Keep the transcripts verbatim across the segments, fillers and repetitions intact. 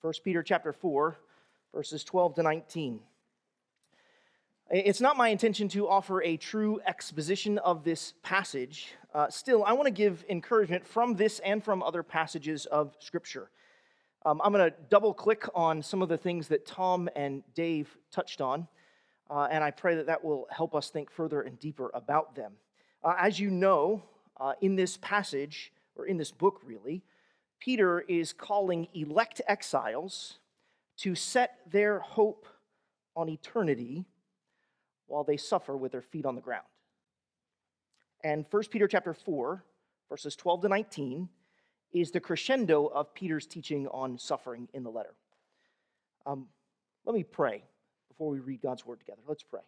First Peter chapter four, verses twelve to nineteen. It's not my intention to offer a true exposition of this passage. Uh, still, I want to give encouragement from this and from other passages of Scripture. Um, I'm going to double-click on some of the things that Tom and Dave touched on, uh, and I pray that that will help us think further and deeper about them. Uh, as you know, uh, in this passage, or in this book really, Peter is calling elect exiles to set their hope on eternity while they suffer with their feet on the ground. And First Peter chapter four, verses twelve to nineteen, is the crescendo of Peter's teaching on suffering in the letter. Um, let me pray before we read God's word together. Let's pray.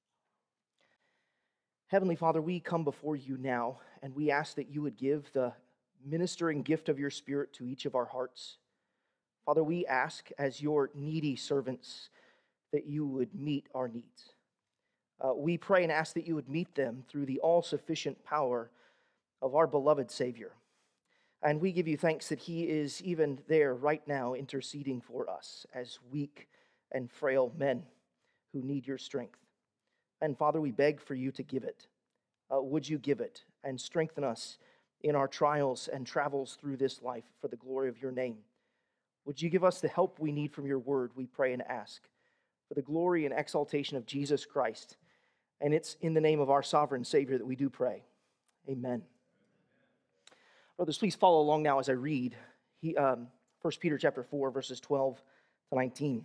Heavenly Father, we come before you now, and we ask that you would give the ministering gift of your Spirit to each of our hearts. Father, we ask as your needy servants that you would meet our needs. Uh, we pray and ask that you would meet them through the all-sufficient power of our beloved Savior. And we give you thanks that he is even there right now interceding for us as weak and frail men who need your strength. And Father, we beg for you to give it. Uh, would you give it and strengthen us in our trials and travels through this life for the glory of your name? Would you give us the help we need from your word, we pray and ask, for the glory and exaltation of Jesus Christ. And it's in the name of our sovereign Savior that we do pray. Amen. Brothers, please follow along now as I read he, um, First Peter chapter four, verses twelve to nineteen.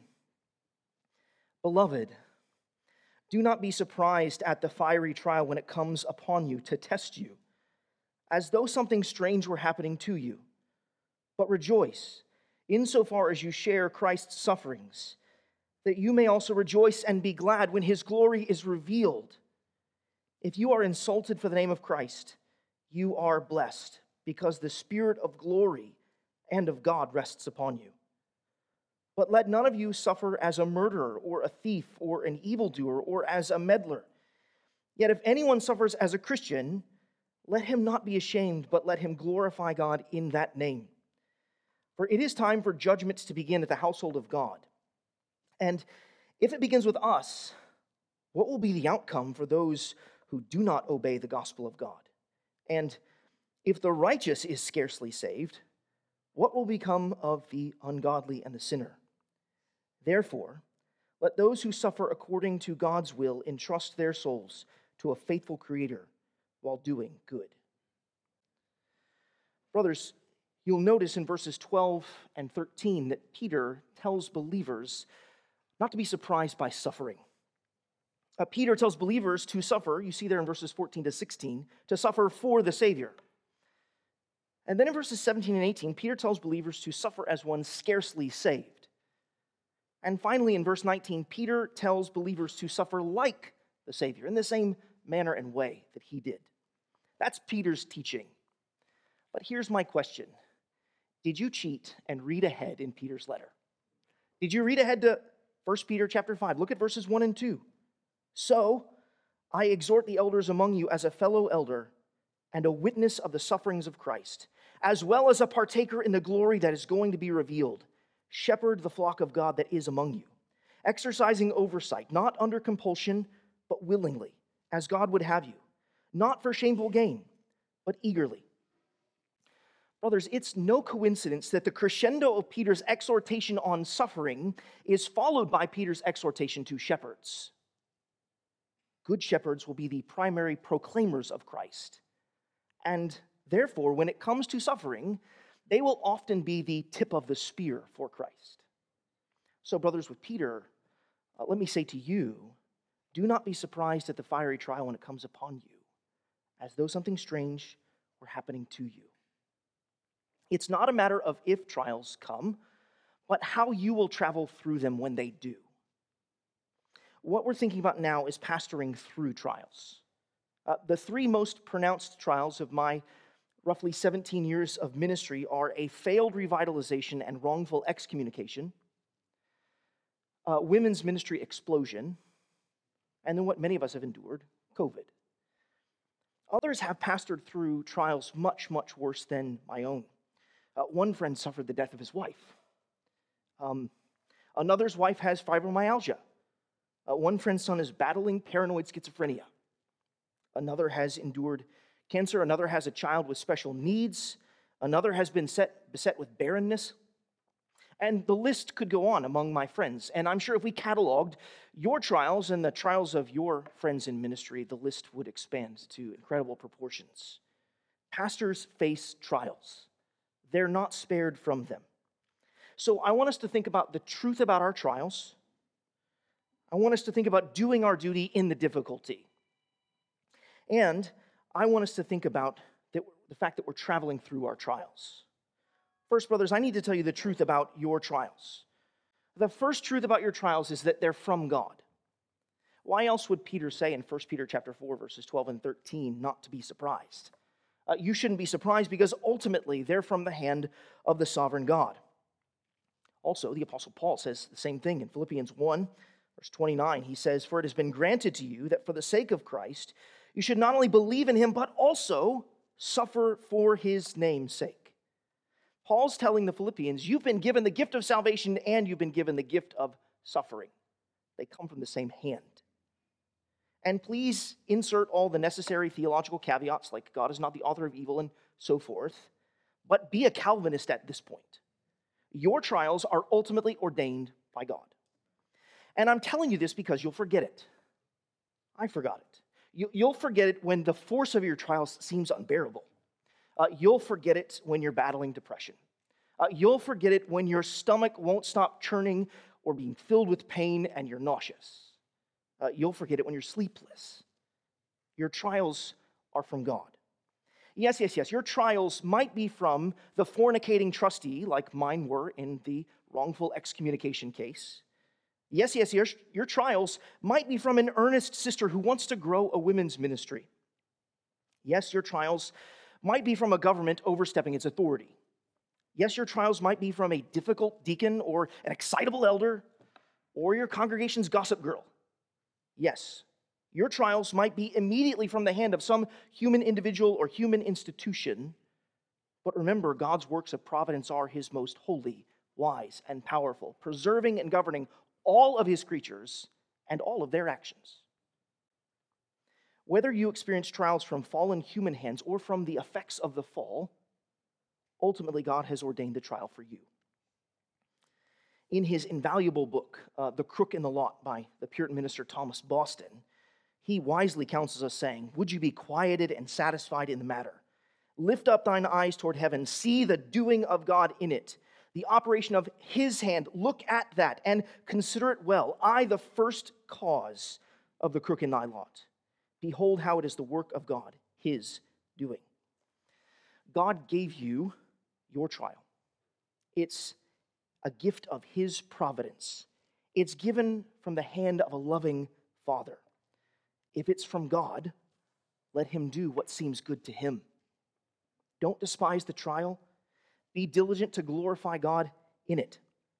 Beloved, do not be surprised at the fiery trial when it comes upon you to test you, as though something strange were happening to you. But rejoice, insofar as you share Christ's sufferings, that you may also rejoice and be glad when his glory is revealed. If you are insulted for the name of Christ, you are blessed, because the Spirit of glory and of God rests upon you. But let none of you suffer as a murderer or a thief or an evildoer or as a meddler. Yet if anyone suffers as a Christian, let him not be ashamed, but let him glorify God in that name. For it is time for judgments to begin at the household of God. And if it begins with us, what will be the outcome for those who do not obey the gospel of God? And if the righteous is scarcely saved, what will become of the ungodly and the sinner? Therefore, let those who suffer according to God's will entrust their souls to a faithful Creator while doing good. Brothers, you'll notice in verses twelve and thirteen that Peter tells believers not to be surprised by suffering. Uh, Peter tells believers to suffer, you see there in verses fourteen to sixteen, to suffer for the Savior. And then in verses seventeen and eighteen, Peter tells believers to suffer as one scarcely saved. And finally, in verse nineteen, Peter tells believers to suffer like the Savior, in the same manner and way that he did. That's Peter's teaching. But here's my question. Did you cheat and read ahead in Peter's letter? Did you read ahead to First Peter chapter five? Look at verses one and two. So, I exhort the elders among you as a fellow elder and a witness of the sufferings of Christ, as well as a partaker in the glory that is going to be revealed. Shepherd the flock of God that is among you, exercising oversight, not under compulsion, but willingly, as God would have you, not for shameful gain, but eagerly. Brothers, it's no coincidence that the crescendo of Peter's exhortation on suffering is followed by Peter's exhortation to shepherds. Good shepherds will be the primary proclaimers of Christ. And therefore, when it comes to suffering, they will often be the tip of the spear for Christ. So, brothers, with Peter, uh, let me say to you, do not be surprised at the fiery trial when it comes upon you, as though something strange were happening to you. It's not a matter of if trials come, but how you will travel through them when they do. What we're thinking about now is pastoring through trials. Uh, the three most pronounced trials of my roughly seventeen years of ministry are a failed revitalization and wrongful excommunication, uh, women's ministry explosion, and then what many of us have endured, COVID. Others have pastored through trials much, much worse than my own. Uh, one friend suffered the death of his wife. Um, another's wife has fibromyalgia. Uh, one friend's son is battling paranoid schizophrenia. Another has endured cancer. Another has a child with special needs. Another has been set, beset with barrenness. And the list could go on among my friends. And I'm sure if we cataloged your trials and the trials of your friends in ministry, the list would expand to incredible proportions. Pastors face trials. They're not spared from them. So I want us to think about the truth about our trials. I want us to think about doing our duty in the difficulty. And I want us to think about that, the fact that we're traveling through our trials. First, brothers, I need to tell you the truth about your trials. The first truth about your trials is that they're from God. Why else would Peter say in First Peter chapter four, verses twelve and thirteen, not to be surprised? Uh, you shouldn't be surprised because ultimately they're from the hand of the sovereign God. Also, the Apostle Paul says the same thing in Philippians one, verse twenty-nine. He says, "For it has been granted to you that for the sake of Christ, you should not only believe in him, but also suffer for his name's sake." Paul's telling the Philippians, you've been given the gift of salvation and you've been given the gift of suffering. They come from the same hand. And please insert all the necessary theological caveats, like God is not the author of evil and so forth, but be a Calvinist at this point. Your trials are ultimately ordained by God. And I'm telling you this because you'll forget it. I forgot it. You, you'll forget it when the force of your trials seems unbearable. Uh, you'll forget it when you're battling depression. Uh, you'll forget it when your stomach won't stop churning or being filled with pain and you're nauseous. Uh, you'll forget it when you're sleepless. Your trials are from God. Yes, yes, yes, your trials might be from the fornicating trustee, like mine were in the wrongful excommunication case. Yes, yes, your, your trials might be from an earnest sister who wants to grow a women's ministry. Yes, your trials might be from a government overstepping its authority. Yes, your trials might be from a difficult deacon or an excitable elder or your congregation's gossip girl. Yes, your trials might be immediately from the hand of some human individual or human institution. But remember, God's works of providence are his most holy, wise, and powerful, preserving and governing all of his creatures and all of their actions. Whether you experience trials from fallen human hands or from the effects of the fall, ultimately God has ordained the trial for you. In his invaluable book, uh, The Crook in the Lot by the Puritan minister Thomas Boston, he wisely counsels us saying, "Would you be quieted and satisfied in the matter? Lift up thine eyes toward heaven, see the doing of God in it, the operation of his hand. Look at that and consider it well. I, the first cause of the crook in thy lot. Behold how it is the work of God, his doing." God gave you your trial. It's a gift of his providence. It's given from the hand of a loving Father. If it's from God, let him do what seems good to him. Don't despise the trial. Be diligent to glorify God in it.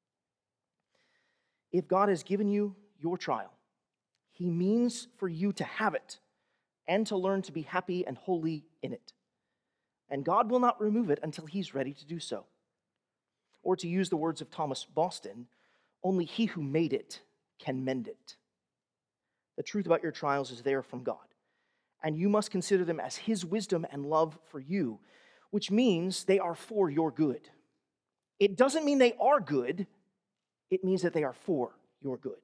If God has given you your trial, he means for you to have it and to learn to be happy and holy in it. And God will not remove it until he's ready to do so. Or to use the words of Thomas Boston, only he who made it can mend it. The truth about your trials is they are from God, and you must consider them as his wisdom and love for you, which means they are for your good. It doesn't mean they are good, it means that they are for your good.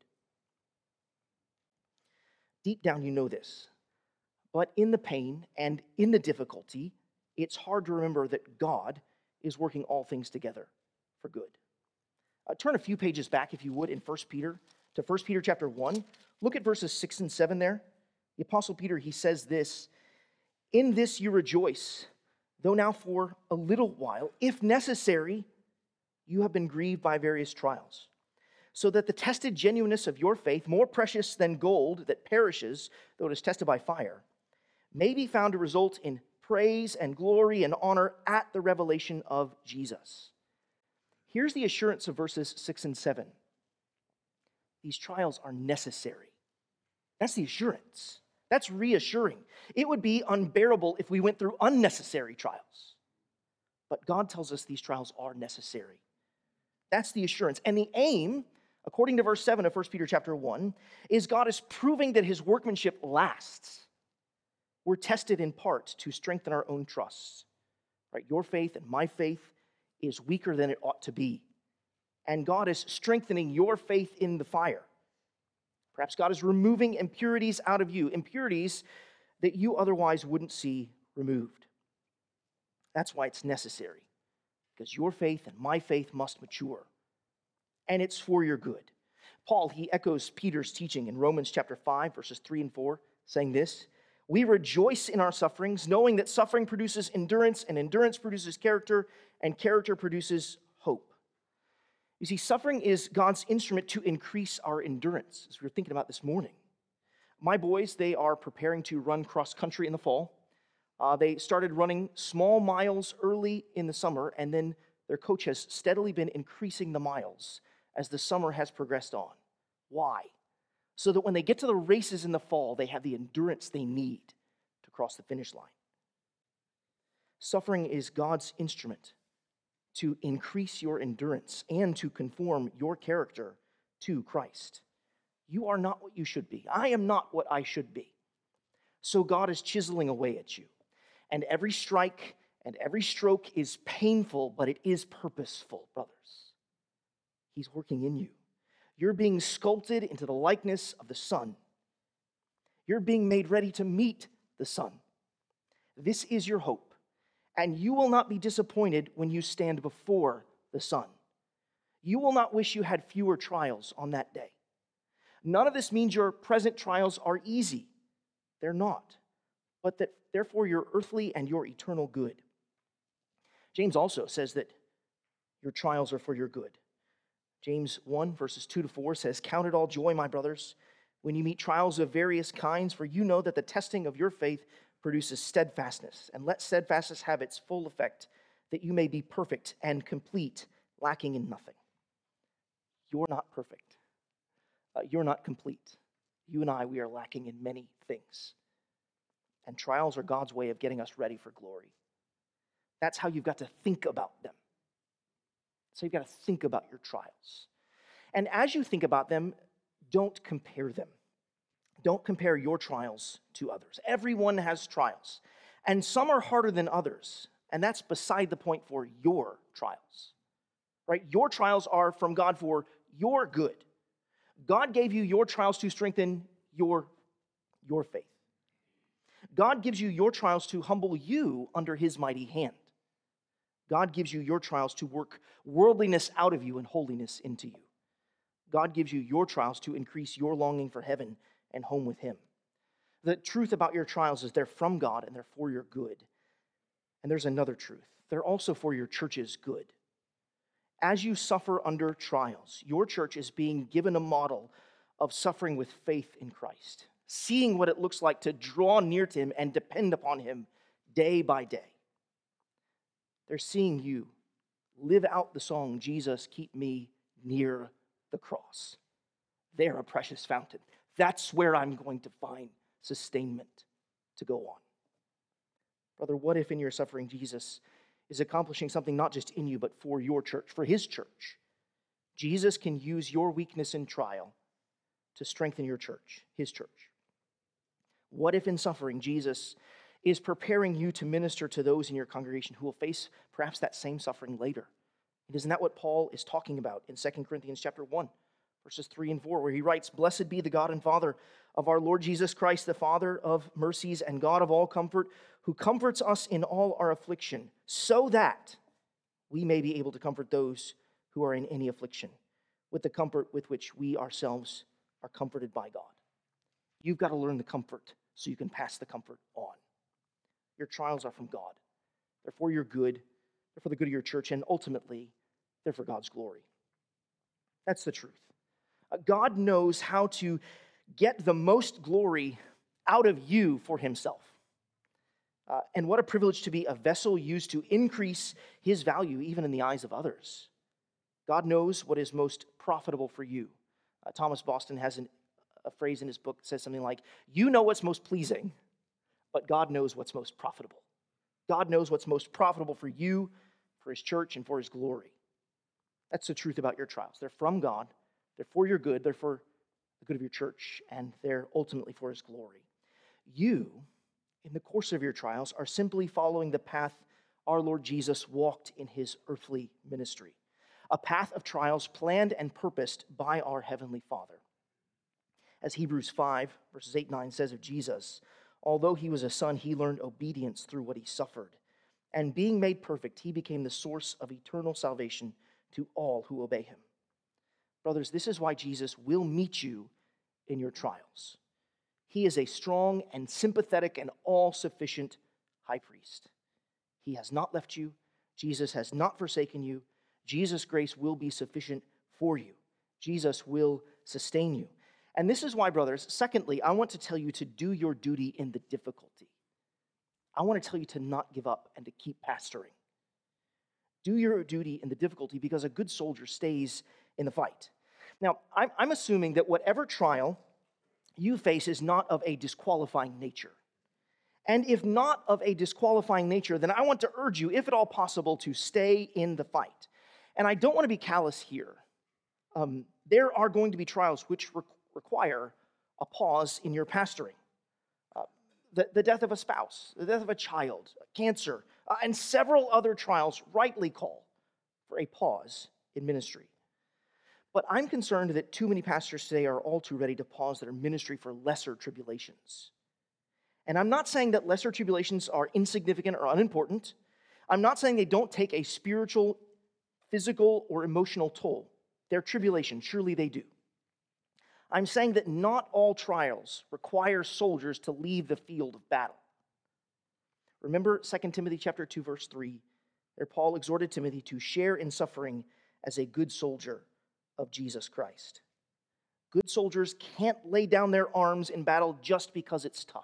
Deep down, you know this. But in the pain and in the difficulty, it's hard to remember that God is working all things together for good. Uh, turn a few pages back, if you would, in First Peter, to First Peter chapter one. Look at verses six and seven there. The Apostle Peter, he says this, "In this you rejoice, though now for a little while, if necessary, you have been grieved by various trials, so that the tested genuineness of your faith, more precious than gold that perishes, though it is tested by fire, may be found to result in praise and glory and honor at the revelation of Jesus." Here's the assurance of verses six and seven. These trials are necessary. That's the assurance. That's reassuring. It would be unbearable if we went through unnecessary trials. But God tells us these trials are necessary. That's the assurance. And the aim, according to verse seven of First Peter chapter one, is God is proving that his workmanship lasts. We're tested in part to strengthen our own trusts. Right? Your faith and my faith is weaker than it ought to be. And God is strengthening your faith in the fire. Perhaps God is removing impurities out of you, impurities that you otherwise wouldn't see removed. That's why it's necessary, because your faith and my faith must mature, and it's for your good. Paul, he echoes Peter's teaching in Romans chapter five, verses three and four, saying this: "We rejoice in our sufferings, knowing that suffering produces endurance, and endurance produces character, and character produces hope." You see, suffering is God's instrument to increase our endurance, as we were thinking about this morning. My boys, they are preparing to run cross country in the fall. Uh, they started running small miles early in the summer, and then their coach has steadily been increasing the miles as the summer has progressed on. Why? So that when they get to the races in the fall, they have the endurance they need to cross the finish line. Suffering is God's instrument to increase your endurance and to conform your character to Christ. You are not what you should be. I am not what I should be. So God is chiseling away at you. And every strike and every stroke is painful, but it is purposeful, brothers. He's working in you. You're being sculpted into the likeness of the Son. You're being made ready to meet the Son. This is your hope, and you will not be disappointed when you stand before the Son. You will not wish you had fewer trials on that day. None of this means your present trials are easy. They're not. But that therefore your earthly and your eternal good. James also says that your trials are for your good. James one, verses two to four says, "Count it all joy, my brothers, when you meet trials of various kinds, for you know that the testing of your faith produces steadfastness. And let steadfastness have its full effect, that you may be perfect and complete, lacking in nothing." You're not perfect. Uh, you're not complete. You and I, we are lacking in many things. And trials are God's way of getting us ready for glory. That's how you've got to think about them. So you've got to think about your trials. And as you think about them, don't compare them. Don't compare your trials to others. Everyone has trials. And some are harder than others. And that's beside the point for your trials. Right? Your trials are from God for your good. God gave you your trials to strengthen your, your faith. God gives you your trials to humble you under his mighty hand. God gives you your trials to work worldliness out of you and holiness into you. God gives you your trials to increase your longing for heaven and home with him. The truth about your trials is they're from God and they're for your good. And there's another truth. They're also for your church's good. As you suffer under trials, your church is being given a model of suffering with faith in Christ, seeing what it looks like to draw near to him and depend upon him day by day. They're seeing you live out the song, "Jesus, keep me near the cross." They're a precious fountain. That's where I'm going to find sustainment to go on. Brother, what if in your suffering Jesus is accomplishing something not just in you, but for your church, for his church? Jesus can use your weakness and trial to strengthen your church, his church. What if in suffering Jesus is preparing you to minister to those in your congregation who will face perhaps that same suffering later? And isn't that what Paul is talking about in Second Corinthians chapter one, verses three and four, where he writes, "Blessed be the God and Father of our Lord Jesus Christ, the Father of mercies and God of all comfort, who comforts us in all our affliction, so that we may be able to comfort those who are in any affliction with the comfort with which we ourselves are comforted by God." You've got to learn the comfort so you can pass the comfort on. Your trials are from God. They're for your good. They're for the good of your church, and ultimately, they're for God's glory. That's the truth. Uh, God knows how to get the most glory out of you for himself. Uh, and what a privilege to be a vessel used to increase his value even in the eyes of others. God knows what is most profitable for you. Uh, Thomas Boston has an, a phrase in his book that says something like, "You know what's most pleasing, but God knows what's most profitable." God knows what's most profitable for you, for his church, and for his glory. That's the truth about your trials. They're from God, they're for your good, they're for the good of your church, and they're ultimately for his glory. You, in the course of your trials, are simply following the path our Lord Jesus walked in his earthly ministry, a path of trials planned and purposed by our Heavenly Father. As Hebrews five, verses eight and nine says of Jesus, although he was a son, he learned obedience through what he suffered. And being made perfect, he became the source of eternal salvation to all who obey him. Brothers, this is why Jesus will meet you in your trials. He is a strong and sympathetic and all-sufficient high priest. He has not left you. Jesus has not forsaken you. Jesus' grace will be sufficient for you. Jesus will sustain you. And this is why, brothers, secondly, I want to tell you to do your duty in the difficulty. I want to tell you to not give up and to keep pastoring. Do your duty in the difficulty because a good soldier stays in the fight. Now, I'm, I'm assuming that whatever trial you face is not of a disqualifying nature. And if not of a disqualifying nature, then I want to urge you, if at all possible, to stay in the fight. And I don't want to be callous here. Um, there are going to be trials which re- require a pause in your pastoring. Uh, the, the death of a spouse, the death of a child, cancer, uh, and several other trials rightly call for a pause in ministry. But I'm concerned that too many pastors today are all too ready to pause their ministry for lesser tribulations. And I'm not saying that lesser tribulations are insignificant or unimportant. I'm not saying they don't take a spiritual, physical, or emotional toll. They're tribulation, surely they do. I'm saying that not all trials require soldiers to leave the field of battle. Remember Second Timothy chapter two, verse three, there Paul exhorted Timothy to share in suffering as a good soldier of Jesus Christ. Good soldiers can't lay down their arms in battle just because it's tough.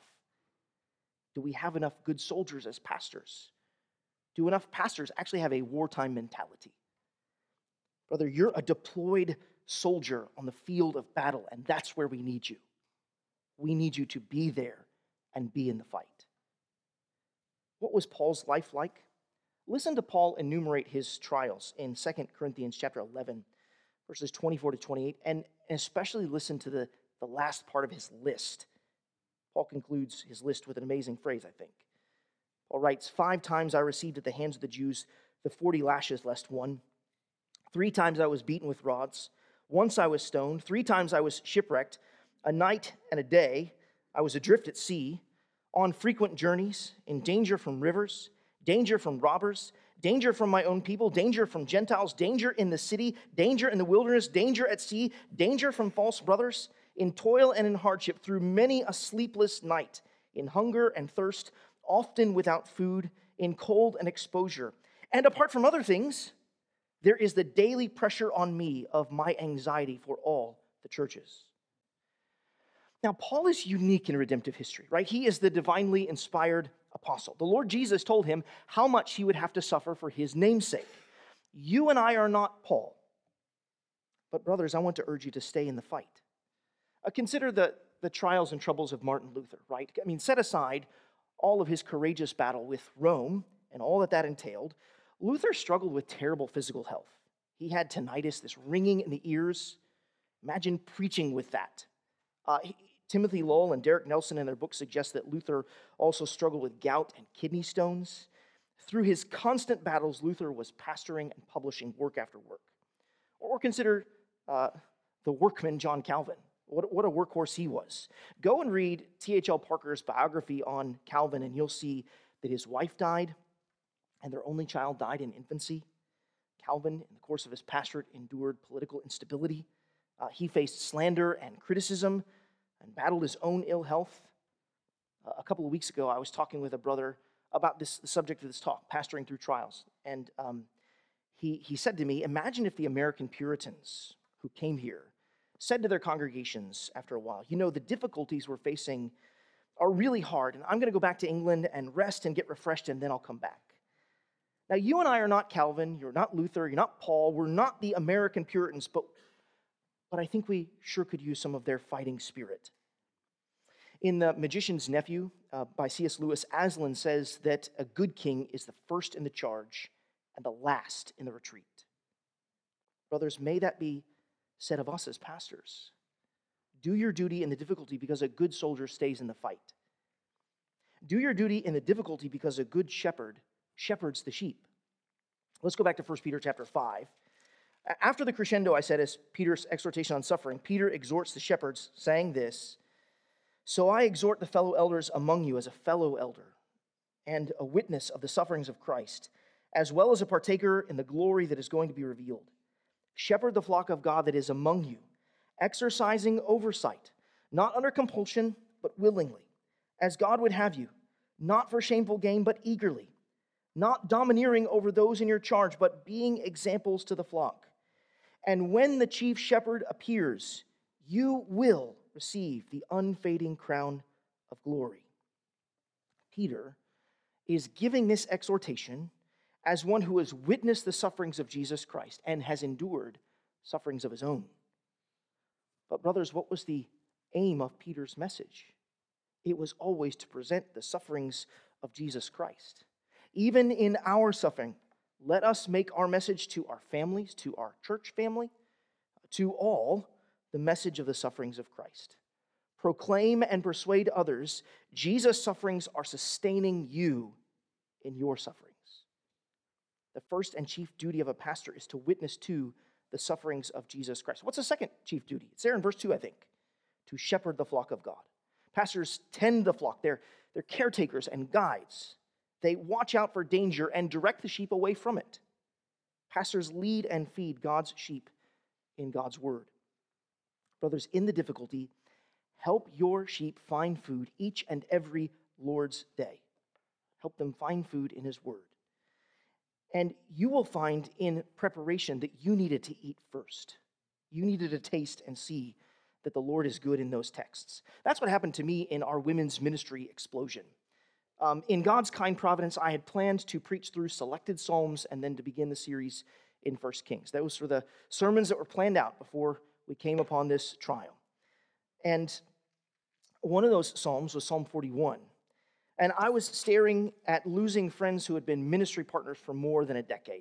Do we have enough good soldiers as pastors? Do enough pastors actually have a wartime mentality? Brother, you're a deployed soldier on the field of battle, and that's where we need you. We need you to be there and be in the fight. What was Paul's life like? Listen to Paul enumerate his trials in Second Corinthians chapter eleven, verses twenty-four to twenty-eight, and especially listen to the, the last part of his list. Paul concludes his list with an amazing phrase, I think. Paul writes, five times I received at the hands of the Jews the forty lashes lest one. Three times I was beaten with rods. Once I was stoned. Three times I was shipwrecked. A night and a day I was adrift at sea, on frequent journeys, in danger from rivers, danger from robbers, danger from my own people, danger from Gentiles, danger in the city, danger in the wilderness, danger at sea, danger from false brothers, in toil and in hardship, through many a sleepless night, in hunger and thirst, often without food, in cold and exposure. And apart from other things, there is the daily pressure on me of my anxiety for all the churches. Now, Paul is unique in redemptive history, right? He is the divinely inspired apostle. The Lord Jesus told him how much he would have to suffer for his name's sake. You and I are not Paul. But brothers, I want to urge you to stay in the fight. Uh, consider the, the trials and troubles of Martin Luther, right? I mean, set aside all of his courageous battle with Rome and all that that entailed. Luther struggled with terrible physical health. He had tinnitus, this ringing in the ears. Imagine preaching with that. Uh, he, Timothy Lowell and Derek Nelson in their book suggest that Luther also struggled with gout and kidney stones. Through his constant battles, Luther was pastoring and publishing work after work. Or consider uh, the workman John Calvin. What, what a workhorse he was. Go and read T H L Parker's biography on Calvin, and you'll see that his wife died, and their only child died in infancy. Calvin, in the course of his pastorate, endured political instability. Uh, he faced slander and criticism and battled his own ill health. Uh, a couple of weeks ago, I was talking with a brother about this the subject of this talk, pastoring through trials. And um, he, he said to me, imagine if the American Puritans who came here said to their congregations after a while, you know, the difficulties we're facing are really hard, and I'm going to go back to England and rest and get refreshed, and then I'll come back. Now, you and I are not Calvin, you're not Luther, you're not Paul, we're not the American Puritans, but, but I think we sure could use some of their fighting spirit. In The Magician's Nephew uh, by C S Lewis, Aslan says that a good king is the first in the charge and the last in the retreat. Brothers, may that be said of us as pastors. Do your duty in the difficulty because a good soldier stays in the fight. Do your duty in the difficulty because a good shepherd shepherds the sheep. Let's go back to First Peter chapter five. After the crescendo, I said, is Peter's exhortation on suffering, Peter exhorts the shepherds, saying this, "So I exhort the fellow elders among you as a fellow elder and a witness of the sufferings of Christ, as well as a partaker in the glory that is going to be revealed. Shepherd the flock of God that is among you, exercising oversight, not under compulsion, but willingly, as God would have you, not for shameful gain, but eagerly, not domineering over those in your charge, but being examples to the flock. And when the chief shepherd appears, you will receive the unfading crown of glory." Peter is giving this exhortation as one who has witnessed the sufferings of Jesus Christ and has endured sufferings of his own. But brothers, what was the aim of Peter's message? It was always to present the sufferings of Jesus Christ. Even in our suffering, let us make our message to our families, to our church family, to all, the message of the sufferings of Christ. Proclaim and persuade others Jesus' sufferings are sustaining you in your sufferings. The first and chief duty of a pastor is to witness to the sufferings of Jesus Christ. What's the second chief duty? It's there in verse two, I think. To shepherd the flock of God. Pastors tend the flock. They're, they're caretakers and guides. They watch out for danger and direct the sheep away from it. Pastors lead and feed God's sheep in God's word. Brothers, in the difficulty, help your sheep find food each and every Lord's day. Help them find food in his word. And you will find in preparation that you needed to eat first. You needed to taste and see that the Lord is good in those texts. That's what happened to me in our women's ministry explosion. Um, in God's kind providence, I had planned to preach through selected psalms and then to begin the series in First Kings. Those were the sermons that were planned out before we came upon this trial. And one of those psalms was Psalm forty-one. And I was staring at losing friends who had been ministry partners for more than a decade.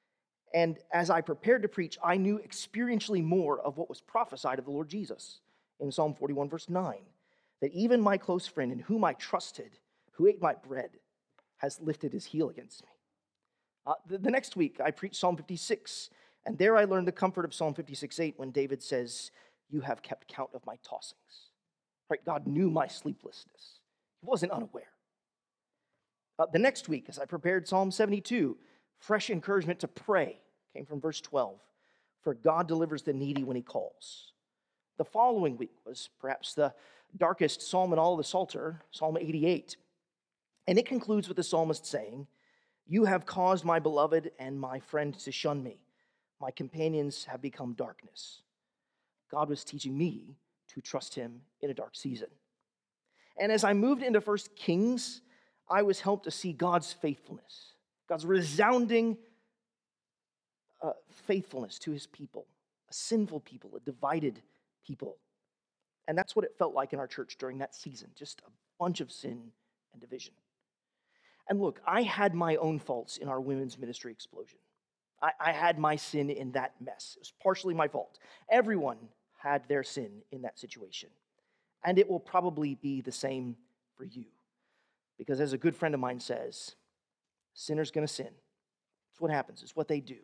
And as I prepared to preach, I knew experientially more of what was prophesied of the Lord Jesus in Psalm forty-one, verse nine, that even my close friend in whom I trusted, who ate my bread, has lifted his heel against me. Uh, the, the next week, I preached Psalm fifty-six, and there I learned the comfort of Psalm fifty-six eight when David says, "You have kept count of my tossings." Right? God knew my sleeplessness. He wasn't unaware. Uh, the next week, as I prepared Psalm seventy-two, fresh encouragement to pray came from verse twelve. For God delivers the needy when he calls. The following week was perhaps the darkest psalm in all of the Psalter, Psalm eighty-eight. And it concludes with the psalmist saying, "You have caused my beloved and my friend to shun me. My companions have become darkness." God was teaching me to trust him in a dark season. And as I moved into First Kings, I was helped to see God's faithfulness, God's resounding uh, faithfulness to his people, a sinful people, a divided people. And that's what it felt like in our church during that season, just a bunch of sin and division. And look, I had my own faults in our women's ministry explosion. I, I had my sin in that mess. It was partially my fault. Everyone had their sin in that situation. And it will probably be the same for you. Because as a good friend of mine says, sinner's going to sin. It's what happens. It's what they do.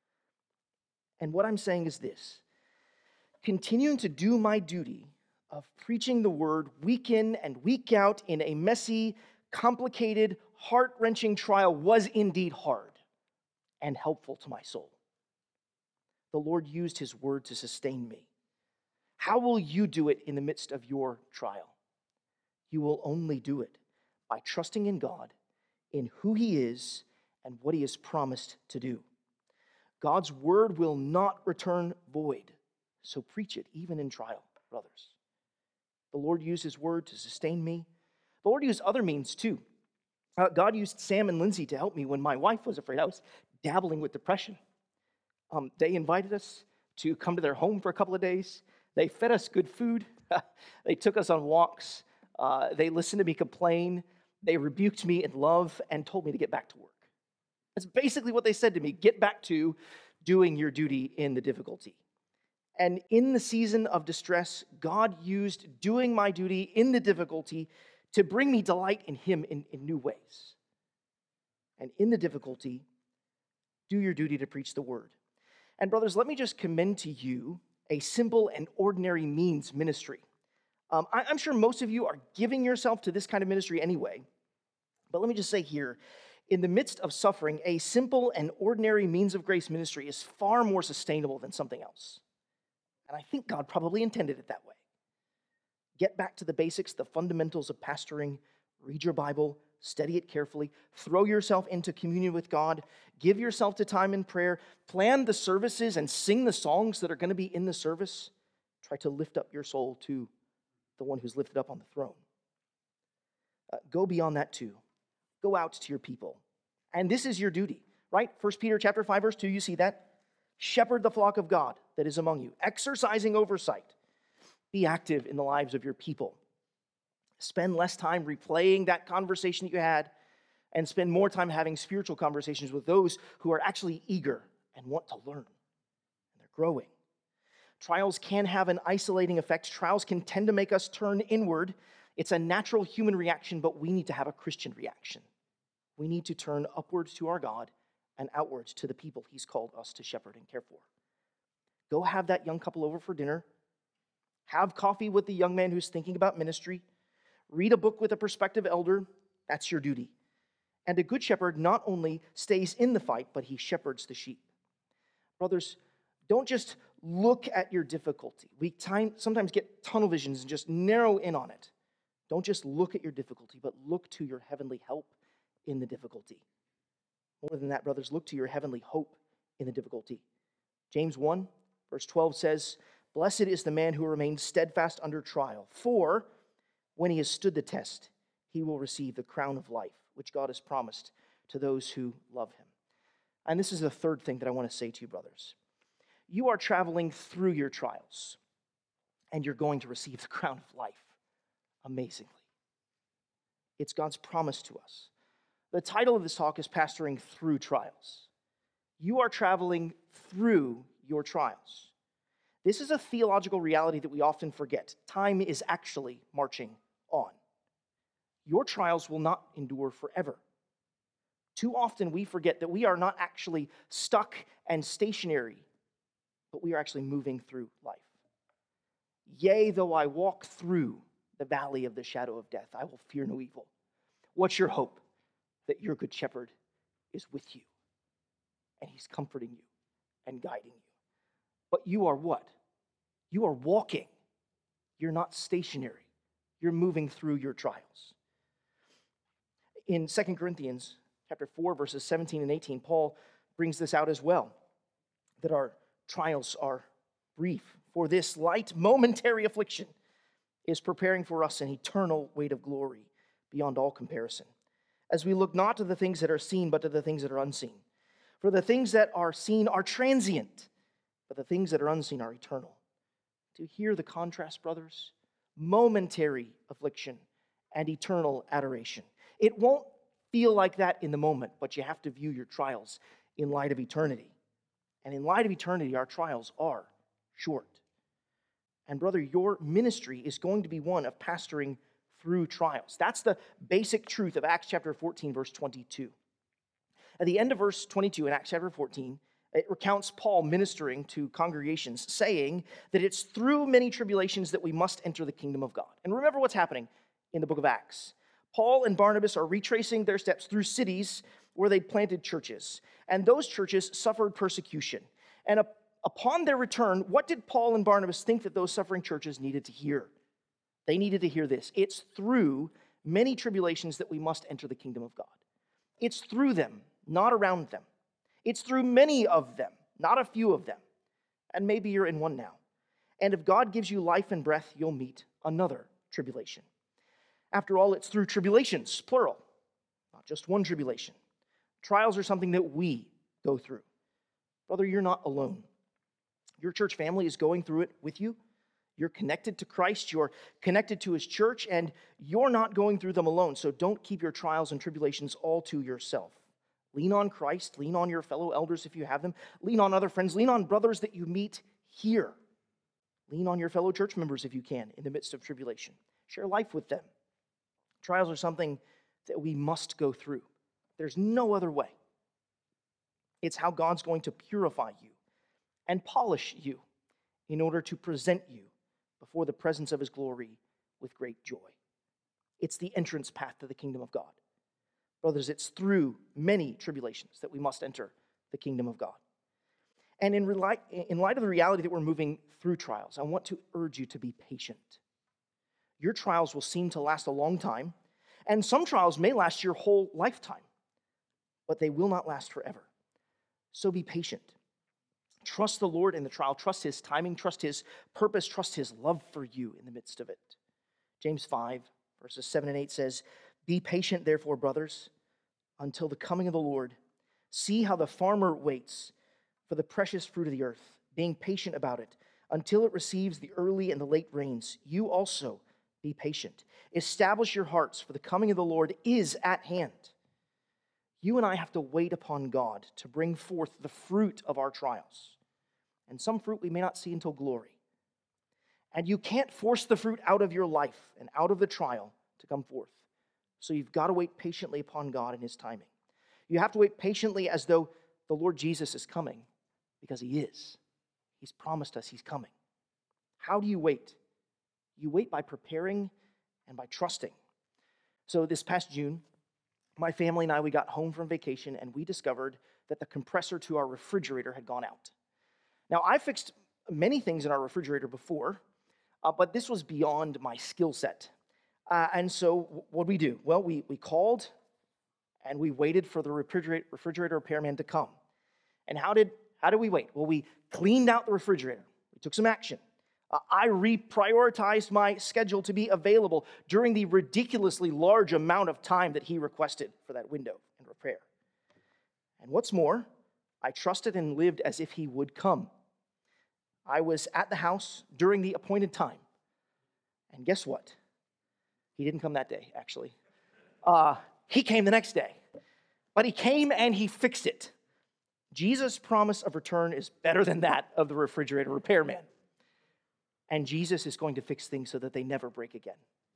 And what I'm saying is this. Continuing to do my duty of preaching the word week in and week out in a messy, complicated, heart-wrenching trial was indeed hard and helpful to my soul. The Lord used his word to sustain me. How will you do it in the midst of your trial? You will only do it by trusting in God, in who he is, and what he has promised to do. God's word will not return void, so preach it even in trial, brothers. The Lord used his word to sustain me. The Lord used other means too. Uh, God used Sam and Lindsay to help me when my wife was afraid I was dabbling with depression. Um, they invited us to come to their home for a couple of days. They fed us good food. They took us on walks. Uh, they listened to me complain. They rebuked me in love and told me to get back to work. That's basically what they said to me. Get back to doing your duty in the difficulty. And in the season of distress, God used doing my duty in the difficulty to bring me delight in him in, in new ways. And in the difficulty, do your duty to preach the word. And brothers, let me just commend to you a simple and ordinary means ministry. Um, I, I'm sure most of you are giving yourself to this kind of ministry anyway. But let me just say here, in the midst of suffering, a simple and ordinary means of grace ministry is far more sustainable than something else. And I think God probably intended it that way. Get back to the basics, the fundamentals of pastoring. Read your Bible, study it carefully, throw yourself into communion with God, give yourself to time in prayer, plan the services and sing the songs that are going to be in the service. Try to lift up your soul to the one who's lifted up on the throne. Uh, go beyond that too. Go out to your people. And this is your duty, right? First Peter chapter five, verse two, you see that? Shepherd the flock of God that is among you, exercising oversight. Be active in the lives of your people. Spend less time replaying that conversation that you had and spend more time having spiritual conversations with those who are actually eager and want to learn. And they're growing. Trials can have an isolating effect. Trials can tend to make us turn inward. It's a natural human reaction, but we need to have a Christian reaction. We need to turn upwards to our God and outwards to the people he's called us to shepherd and care for. Go have that young couple over for dinner. Have coffee with the young man who's thinking about ministry. Read a book with a prospective elder. That's your duty. And a good shepherd not only stays in the fight, but he shepherds the sheep. Brothers, don't just look at your difficulty. We time, sometimes get tunnel visions and just narrow in on it. Don't just look at your difficulty, but look to your heavenly help in the difficulty. More than that, brothers, look to your heavenly hope in the difficulty. James one, verse twelve says, "Blessed is the man who remains steadfast under trial, for when he has stood the test, he will receive the crown of life, which God has promised to those who love him." And this is the third thing that I want to say to you, brothers. You are traveling through your trials, and you're going to receive the crown of life, amazingly. It's God's promise to us. The title of this talk is Pastoring Through Trials. You are traveling through your trials. This is a theological reality that we often forget. Time is actually marching on. Your trials will not endure forever. Too often we forget that we are not actually stuck and stationary, but we are actually moving through life. Yea, though I walk through the valley of the shadow of death, I will fear no evil. What's your hope? That your good shepherd is with you, and he's comforting you and guiding you. But you are what? You are walking. You're not stationary. You're moving through your trials. In Second Corinthians chapter four, verses seventeen and eighteen, Paul brings this out as well, that our trials are brief. For this light momentary affliction is preparing for us an eternal weight of glory beyond all comparison, as we look not to the things that are seen, but to the things that are unseen. For the things that are seen are transient, but the things that are unseen are eternal. Do you hear the contrast, brothers? Momentary affliction and eternal adoration. It won't feel like that in the moment, but you have to view your trials in light of eternity. And in light of eternity, our trials are short. And brother, your ministry is going to be one of pastoring through trials. That's the basic truth of Acts chapter fourteen, verse twenty-two. At the end of verse twenty-two in Acts chapter fourteen, it recounts Paul ministering to congregations, saying that it's through many tribulations that we must enter the kingdom of God. And remember what's happening in the book of Acts. Paul and Barnabas are retracing their steps through cities where they planted churches. And those churches suffered persecution. And upon their return, what did Paul and Barnabas think that those suffering churches needed to hear? They needed to hear this. It's through many tribulations that we must enter the kingdom of God. It's through them, not around them. It's through many of them, not a few of them. And maybe you're in one now. And if God gives you life and breath, you'll meet another tribulation. After all, it's through tribulations, plural, not just one tribulation. Trials are something that we go through. Brother, you're not alone. Your church family is going through it with you. You're connected to Christ, you're connected to his church, and you're not going through them alone. So don't keep your trials and tribulations all to yourself. Lean on Christ. Lean on your fellow elders if you have them. Lean on other friends. Lean on brothers that you meet here. Lean on your fellow church members if you can in the midst of tribulation. Share life with them. Trials are something that we must go through. There's no other way. It's how God's going to purify you and polish you in order to present you before the presence of his glory with great joy. It's the entrance path to the kingdom of God. Brothers, it's through many tribulations that we must enter the kingdom of God. And in, reli- in light of the reality that we're moving through trials, I want to urge you to be patient. Your trials will seem to last a long time, and some trials may last your whole lifetime, but they will not last forever. So be patient. Trust the Lord in the trial. Trust his timing. Trust his purpose. Trust his love for you in the midst of it. James five, verses seven and eight says, "Be patient, therefore, brothers, until the coming of the Lord. See how the farmer waits for the precious fruit of the earth, being patient about it, until it receives the early and the late rains. You also be patient. Establish your hearts, for the coming of the Lord is at hand." You and I have to wait upon God to bring forth the fruit of our trials. And some fruit we may not see until glory. And you can't force the fruit out of your life and out of the trial to come forth. So you've got to wait patiently upon God in his timing. You have to wait patiently as though the Lord Jesus is coming, because he is. He's promised us he's coming. How do you wait? You wait by preparing and by trusting. So this past June, my family and I, we got home from vacation and we discovered that the compressor to our refrigerator had gone out. Now, I fixed many things in our refrigerator before, uh, but this was beyond my skill set. Uh, and so what did we do? Well, we, we called and we waited for the refrigerator, refrigerator repairman to come. And how did, how did we wait? Well, we cleaned out the refrigerator. We took some action. Uh, I reprioritized my schedule to be available during the ridiculously large amount of time that he requested for that window and repair. And what's more, I trusted and lived as if he would come. I was at the house during the appointed time. And guess what? He didn't come that day, actually. Uh, he came the next day. But he came and he fixed it. Jesus' promise of return is better than that of the refrigerator repairman. And Jesus is going to fix things so that they never break again.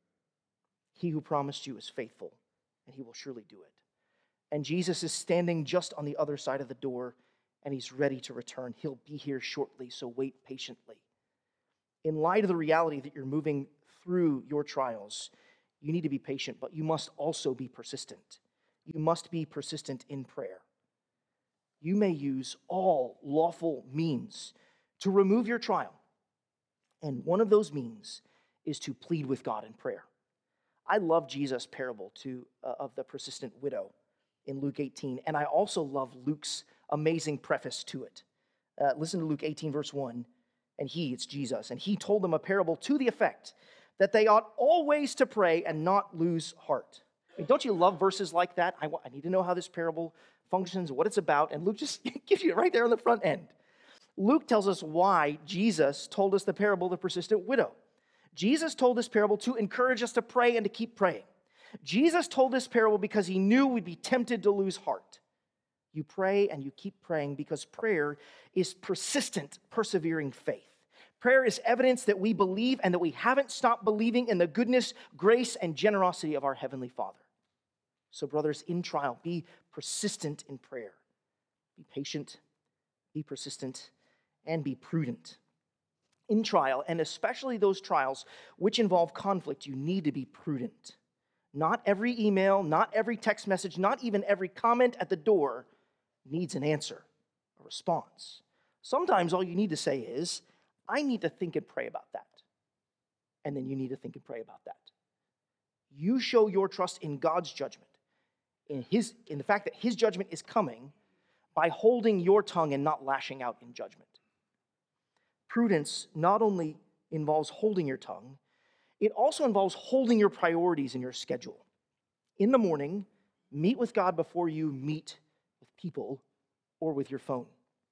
He who promised you is faithful, and he will surely do it. And Jesus is standing just on the other side of the door, and he's ready to return. He'll be here shortly, so wait patiently. In light of the reality that you're moving through your trials, you need to be patient, but you must also be persistent. You must be persistent in prayer. You may use all lawful means to remove your trial. And one of those means is to plead with God in prayer. I love Jesus' parable to, uh, of the persistent widow in Luke eighteen, and I also love Luke's amazing preface to it. Uh, listen to Luke eighteen, verse one, and he, it's Jesus, and he told them a parable to the effect that they ought always to pray and not lose heart. I mean, don't you love verses like that? I, I need to know how this parable functions, what it's about, and Luke just gives you it right there on the front end. Luke tells us why Jesus told us the parable of the persistent widow. Jesus told this parable to encourage us to pray and to keep praying. Jesus told this parable because he knew we'd be tempted to lose heart. You pray and you keep praying because prayer is persistent, persevering faith. Prayer is evidence that we believe and that we haven't stopped believing in the goodness, grace, and generosity of our Heavenly Father. So, brothers, in trial, be persistent in prayer. Be patient, be persistent, and be prudent. In trial, and especially those trials which involve conflict, you need to be prudent. Not every email, not every text message, not even every comment at the door needs an answer, a response. Sometimes all you need to say is, I need to think and pray about that. And then you need to think and pray about that. You show your trust in God's judgment, in his, in the fact that his judgment is coming, by holding your tongue and not lashing out in judgment. Prudence not only involves holding your tongue, it also involves holding your priorities in your schedule. In the morning, meet with God before you meet with people or with your phone.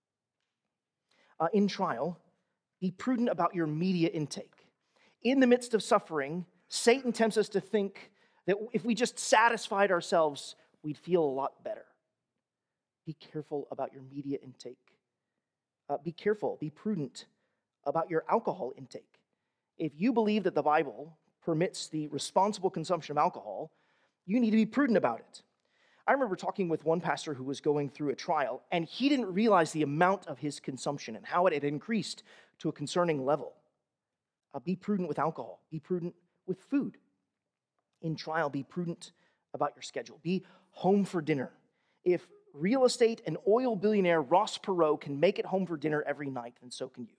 Uh, in trial, be prudent about your media intake. In the midst of suffering, Satan tempts us to think that if we just satisfied ourselves, we'd feel a lot better. be careful about your media intake. Uh, be careful, be prudent about your alcohol intake. If you believe that the Bible permits the responsible consumption of alcohol, you need to be prudent about it. I remember talking with one pastor who was going through a trial, and he didn't realize the amount of his consumption and how it had increased to a concerning level. Uh, be prudent with alcohol. Be prudent with food. In trial, be prudent about your schedule. Be home for dinner. If real estate and oil billionaire Ross Perot can make it home for dinner every night, then so can you.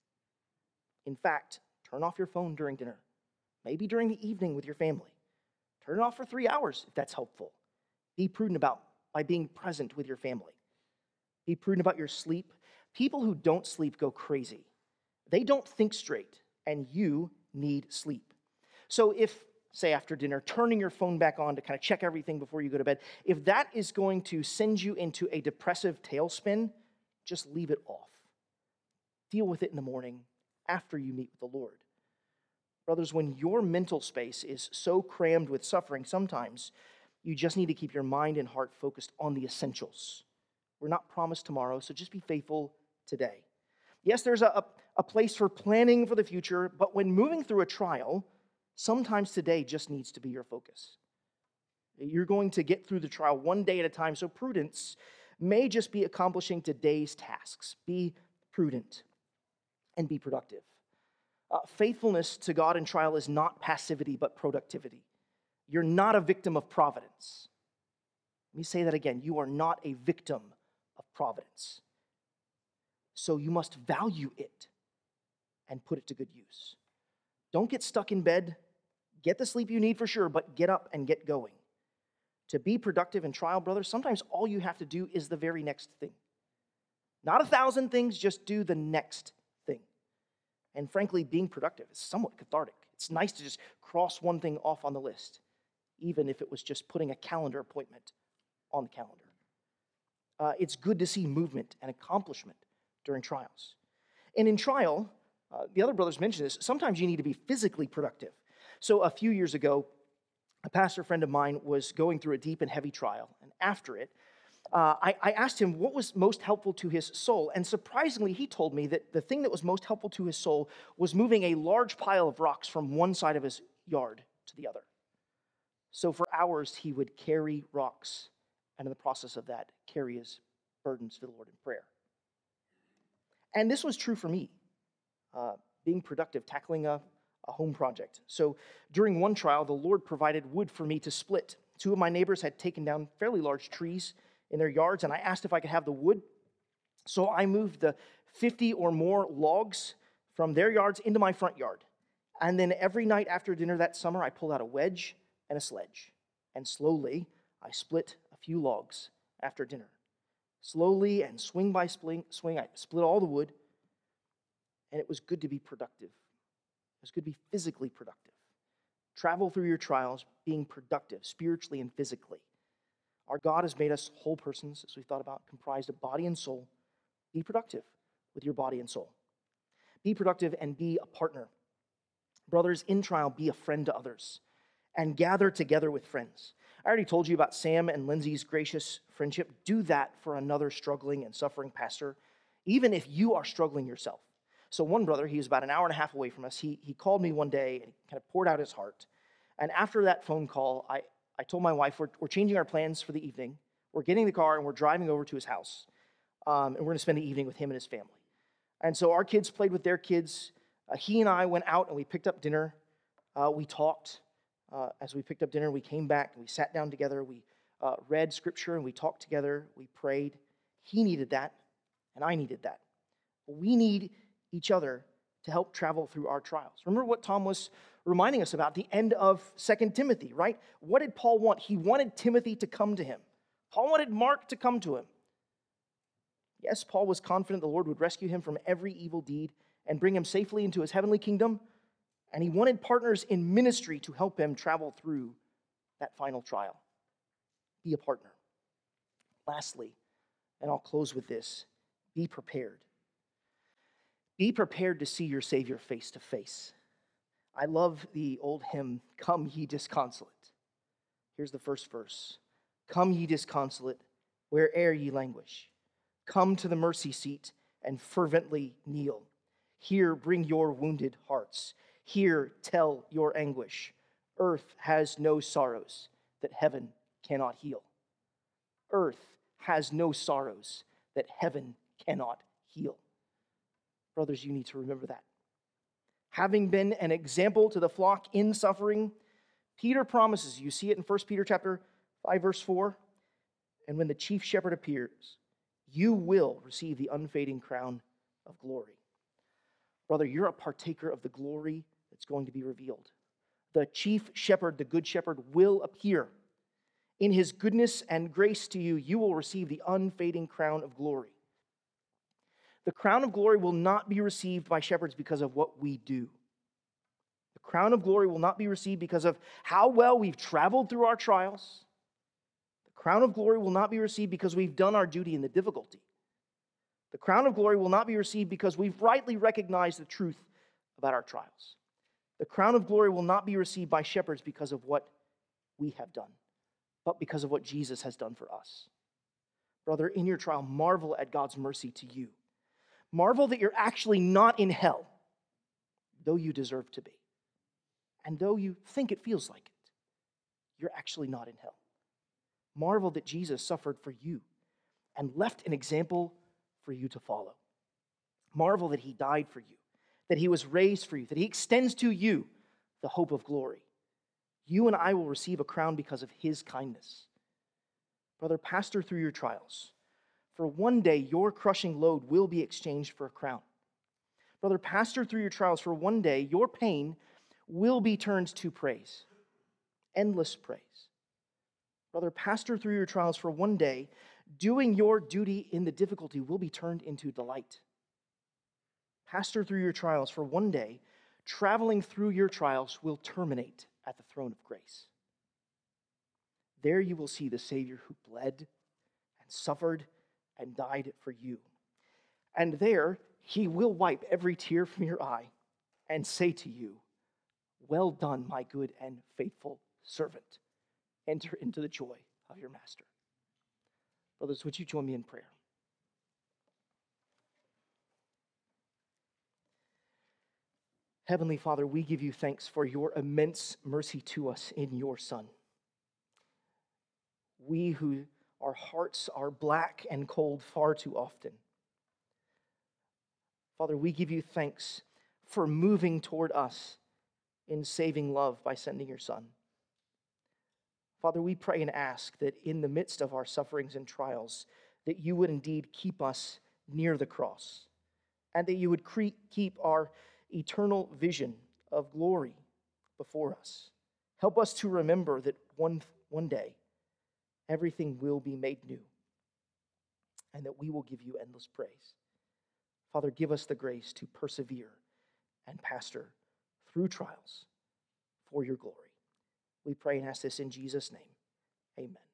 In fact, turn off your phone during dinner, maybe during the evening with your family. Turn it off for three hours if that's helpful. Be prudent about by being present with your family. Be prudent about your sleep. People who don't sleep go crazy. They don't think straight, and you need sleep. So if, say after dinner, turning your phone back on to kind of check everything before you go to bed, if that is going to send you into a depressive tailspin, just leave it off. Deal with it in the morning after you meet with the Lord. Brothers, when your mental space is so crammed with suffering, sometimes you just need to keep your mind and heart focused on the essentials. We're not promised tomorrow, so just be faithful today. Yes, there's a, a place for planning for the future, but when moving through a trial, sometimes today just needs to be your focus. You're going to get through the trial one day at a time, so prudence may just be accomplishing today's tasks. Be prudent and be productive. Uh, faithfulness to God in trial is not passivity, but productivity. You're not a victim of providence. Let me say that again. You are not a victim of providence. So you must value it and put it to good use. Don't get stuck in bed. Get the sleep you need for sure, but get up and get going. To be productive in trial, brothers, sometimes all you have to do is the very next thing. Not a thousand things, just do the next thing. And frankly, being productive is somewhat cathartic. It's nice to just cross one thing off on the list, even if it was just putting a calendar appointment on the calendar. Uh, it's good to see movement and accomplishment during trials. And in trial, uh, the other brothers mentioned this, sometimes you need to be physically productive. So a few years ago, a pastor friend of mine was going through a deep and heavy trial, and after it, uh, I, I asked him what was most helpful to his soul, and surprisingly, he told me that the thing that was most helpful to his soul was moving a large pile of rocks from one side of his yard to the other. So for hours, he would carry rocks, and in the process of that, carry his burdens to the Lord in prayer. And this was true for me, uh, being productive, tackling a, a home project. So during one trial, the Lord provided wood for me to split. Two of my neighbors had taken down fairly large trees in their yards, and I asked if I could have the wood. So I moved the fifty or more logs from their yards into my front yard. And then every night after dinner that summer, I pulled out a wedge and a sledge. And slowly, I split a few logs after dinner. Slowly and swing by swing, I split all the wood, and it was good to be productive. It was good to be physically productive. Travel through your trials being productive, spiritually and physically. Our God has made us whole persons, as we thought about, comprised of body and soul. Be productive with your body and soul. Be productive and be a partner. Brothers, in trial, be a friend to others and gather together with friends. I already told you about Sam and Lindsay's gracious friendship. Do that for another struggling and suffering pastor, even if you are struggling yourself. So one brother, he was about an hour and a half away from us. He, he called me one day and he kind of poured out his heart. And after that phone call, I, I told my wife, we're, we're changing our plans for the evening. We're getting in the car and we're driving over to his house. Um, and we're going to spend the evening with him and his family. And so our kids played with their kids. Uh, he and I went out and we picked up dinner. Uh, we talked. Uh, as we picked up dinner, we came back and we sat down together. We uh, read scripture and we talked together. We prayed. He needed that, and I needed that. We need each other to help travel through our trials. Remember what Tom was reminding us about, the end of Second Timothy, right? What did Paul want? He wanted Timothy to come to him. Paul wanted Mark to come to him. Yes, Paul was confident the Lord would rescue him from every evil deed and bring him safely into his heavenly kingdom. And he wanted partners in ministry to help him travel through that final trial. Be a partner. Lastly, and I'll close with this, be prepared. Be prepared to see your Savior face to face. I love the old hymn, Come Ye Disconsolate. Here's the first verse. Come ye disconsolate, where'er ye languish. Come to the mercy seat and fervently kneel. Here bring your wounded hearts. Here tell your anguish. Earth has no sorrows that heaven cannot heal. Earth has no sorrows that heaven cannot heal. Brothers, you need to remember that. Having been an example to the flock in suffering, Peter promises, you see it in First Peter chapter five, verse four, and when the chief shepherd appears, you will receive the unfading crown of glory. Brother, you're a partaker of the glory that's going to be revealed. The chief shepherd, the good shepherd, will appear. In his goodness and grace to you, you will receive the unfading crown of glory. The crown of glory will not be received by shepherds because of what we do. The crown of glory will not be received because of how well we've traveled through our trials. The crown of glory will not be received because we've done our duty in the difficulty. The crown of glory will not be received because we've rightly recognized the truth about our trials. The crown of glory will not be received by shepherds because of what we have done, but because of what Jesus has done for us. Brother, in your trial, marvel at God's mercy to you. Marvel that you're actually not in hell, though you deserve to be. And though you think it feels like it, you're actually not in hell. Marvel that Jesus suffered for you and left an example for you to follow. Marvel that he died for you, that he was raised for you, that he extends to you the hope of glory. You and I will receive a crown because of his kindness. Brother, pastor through your trials, for one day your crushing load will be exchanged for a crown. Brother, pastor through your trials, for one day your pain will be turned to praise, endless praise. Brother, pastor through your trials, for one day doing your duty in the difficulty will be turned into delight. Pastor through your trials, for one day traveling through your trials will terminate at the throne of grace. There you will see the Savior who bled and suffered and died for you. And there he will wipe every tear from your eye and say to you, well done, my good and faithful servant. Enter into the joy of your master. Brothers, would you join me in prayer? Heavenly Father, we give you thanks for your immense mercy to us in your Son. We who our hearts are black and cold far too often. Father, we give you thanks for moving toward us in saving love by sending your Son. Father, we pray and ask that in the midst of our sufferings and trials, that you would indeed keep us near the cross, and that you would cre- keep our eternal vision of glory before us. Help us to remember that one, one day, everything will be made new, and that we will give you endless praise. Father, give us the grace to persevere and pastor through trials for your glory. We pray and ask this in Jesus' name. Amen.